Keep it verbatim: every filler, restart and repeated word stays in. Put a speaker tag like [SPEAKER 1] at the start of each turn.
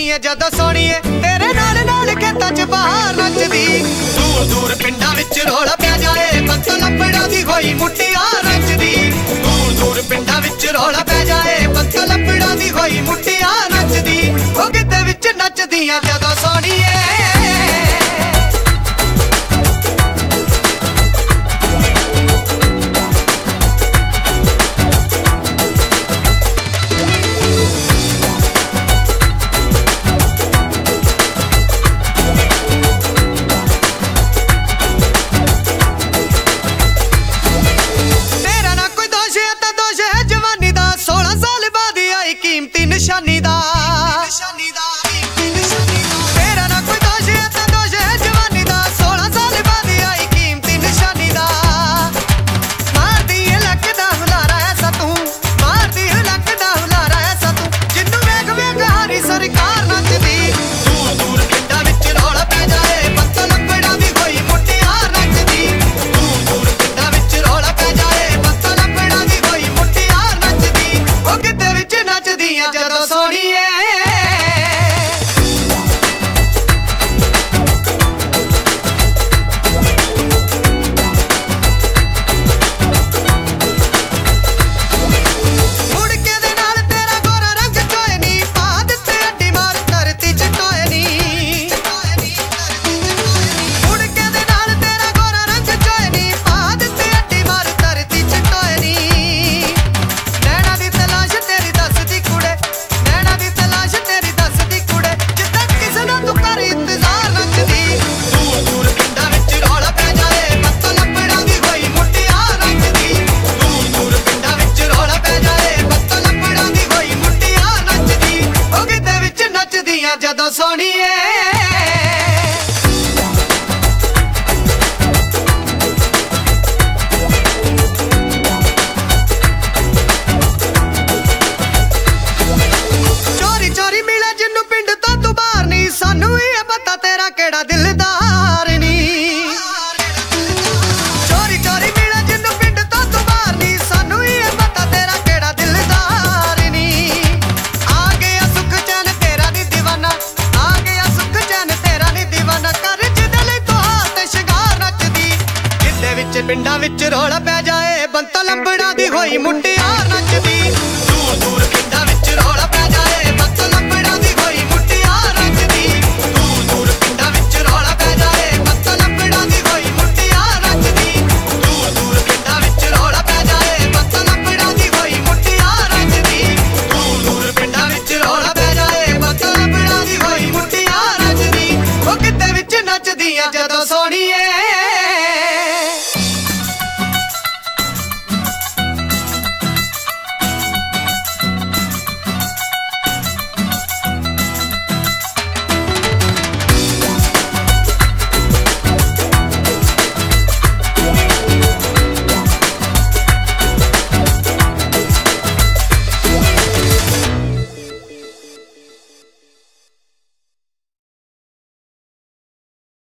[SPEAKER 1] ਏ ਜਦੋਂ ਸੋਹਣੀਏ ਤੇਰੇ ਨਾਲ ਨਾਲ ਖੇਤਾਂ 'ਚ ਬਾਹਰ ਨੱਚਦੀ। ਦੂਰ ਦੂਰ ਪਿੰਡਾਂ ਵਿੱਚ ਰੌਲਾ ਪੈ ਜਾਏ ਬੰਤ ਲੱਭੜਾਂ ਦੀ ਹੋਈ ਮੁਟਿਆਰ ਨੱਚਦੀ। ਦੂਰ ਦੂਰ ਪਿੰਡਾਂ ਵਿੱਚ ਰੌਲਾ ਪੈ ਜਾਏ ਬੰਤ ਲੱਭੜਾਂ ਦੀ ਹੋਈ ਮੁਟਿਆਰ ਨੱਚਦੀ। ਉਹ ਗਿੱਧੇ ਵਿੱਚ ਨੱਚਦੀਆਂ ਜਦੋਂ ਸੋਹਣੀਏ। ਨਿਸ਼ਾਨੀ ਦਾ ਨਿਸ਼ਾਨੀ ਦਾ ਤੇਰਾ ਨਾ ਕੋਈ ਦੋਸ਼ ਹੈ ਤਾਂ ਦੋਸ਼ ਹੈ ਜਵਾਨੀ ਦਾ। ਸੋਲਾਂ ਸਾਲ ਬਾਅਦ ਆਈ ਕੀਮਤੀ ਨਿਸ਼ਾਨੀ ਦਾ। ਮਾਰਦੀ ਏ ਲੱਕ ਦਾ ਹੁਲਾਰਾ ਐਸਾ ਤੂੰ, ਮਾਰਦੀ ਏ ਲੱਕ ਦਾ ਹੁਲਾਰਾ ਐਸਾ ਤੂੰ, ਜਿੰਨੂੰ ਵੇਖ ਵੇਖ ਹਾਰੀ ਸਰਕਾਰ ਨੱਚਦੀ। ਦੂਰ ਦੂਰ ਪਿੰਡਾਂ ਵਿੱਚ ਰੌਲਾ ਪੈ ਜਾਏ ਬੰਤ ਲੱਭੜਾਂ ਦੀ ਹੋਈ ਮੁਟਿਆਰ ਨੱਚਦੀ। ਦੂਰ ਦੂਰ ਪਿੰਡਾਂ ਵਿੱਚ ਰੌਲਾ ਪੈ ਜਾਏ ਬੰਤ ਲੱਭੜਾਂ ਦੀ ਹੋਈ ਮੁਟਿਆਰ ਨੱਚਦੀ। ਉਹ ਗਿੱਧੇ ਵਿੱਚ ਨੱਚਦੀਆਂ ਜਦੋਂ ਸੋਹਣੀਏ। ਮੁੜਕੇ ਦੇ ਨਾਲ ਤੇਰਾ ਗੋਰਾ ਰੰਗ ਚੋਏ ਨੀ, ਪਾ ਦਿੱਤੇ ਅੱਡੀ ਮਾਰ ਧਰਤੀ 'ਚ ਟੋਏ ਨੀ। ਮੁੜਕੇ ਦੇ ਨਾਲ ਤੇਰਾ ਗੋਰਾ ਰੰਗ ਚੋਏ ਨੀ, ਪਾ ਦਿੱਤੇ ਅੱਡੀ ਮਾਰ ਧਰਤੀ 'ਚ ਟੋਏ ਨੀ। ਨੈਣਾ ਦੀ ਤਲਾਸ਼ ਤੇਰੀ ਦੱਸਦੀ ਕੁੜੇ, ਨੈਣਾ ਦੀ ਤਲਾਸ਼ ਤੇਰੀ ਦੱਸਦੀ ਕੁੜੇ, ਜਿੱਦਾਂ ਕਿਸੇ ਦਾ ਤੂੰ ਕਰ ਇੰਤਜ਼ਾਰ ਨੱਚਦੀ। ਦੂਰ ਦੂਰ ਪਿੰਡਾਂ ਵਿੱਚ ਰੌਲਾ ਪੈ ਜਾਏ ਬੰਤ ਲੱਭੜਾਂ ਦੀ ਹੋਈ ਮੁਟਿਆਰ ਨੱਚਦੀ। ਦੂਰ ਦੂਰ ਪਿੰਡਾਂ ਵਿੱਚ ਰੌਲਾ ਪੈ ਜਾਏ ਬੰਤ ਲੱਭੜਾਂ ਦੀ ਹੋਈ ਮੁਟਿਆਰ ਨੱਚਦੀ। ਉਹ ਗਿੱਧੇ ਵਿੱਚ ਨੱਚਦੀਆਂ ਜਦੋਂ ਸੋਹਣੀਏ। ਚੋਰੀ ਚੋਰੀ ਮਿਲੇ ਜਿੰਨੂੰ ਪਿੰਡ ਤੋਂ ਤੂੰ ਬਾਹਰ ਨੀ, ਸਾਨੂੰ ਵੀ ਇਹ ਪਤਾ ਤੇਰਾ ਕਿਹੜਾ ਦਿਲਦਾਰ ਨੀ। ਚੋਰੀ ਚੋਰੀ ਮਿਲੇ ਜਿੰਨੂੰ ਪਿੰਡ ਤੋਂ ਤੂੰ ਬਾਹਰ ਨੀ, ਸਾਨੂੰ ਵੀ ਇਹ ਪਤਾ ਤੇਰਾ ਕਿਹੜਾ ਦਿਲਦਾਰ ਨੀ। ਆ ਗਿਆ ਸੁੱਖ ਚੈਨ ਤੇਰਾ ਨੀ ਦੀਵਾਨਾ, ਆ ਗਿਆ ਸੁੱਖ ਚੈਨ ਤੇਰਾ ਨੀ ਦੀਵਾਨਾ, ਕਰ ਜਿਹਦੇ ਲਈ ਤੂੰ ਤੇ ਸ਼ਿੰਗਾਰ ਨੱਚਦੀ। ਗਿੱਧੇ ਵਿੱਚ ਪਿੰਡਾਂ ਵਿੱਚ ਰੌਲਾ ਪੈ ਜਾਏ ਬੰਤ ਲੱਭੜਾਂ ਦੀ ਹੋਈ ਮੁੰਡੀ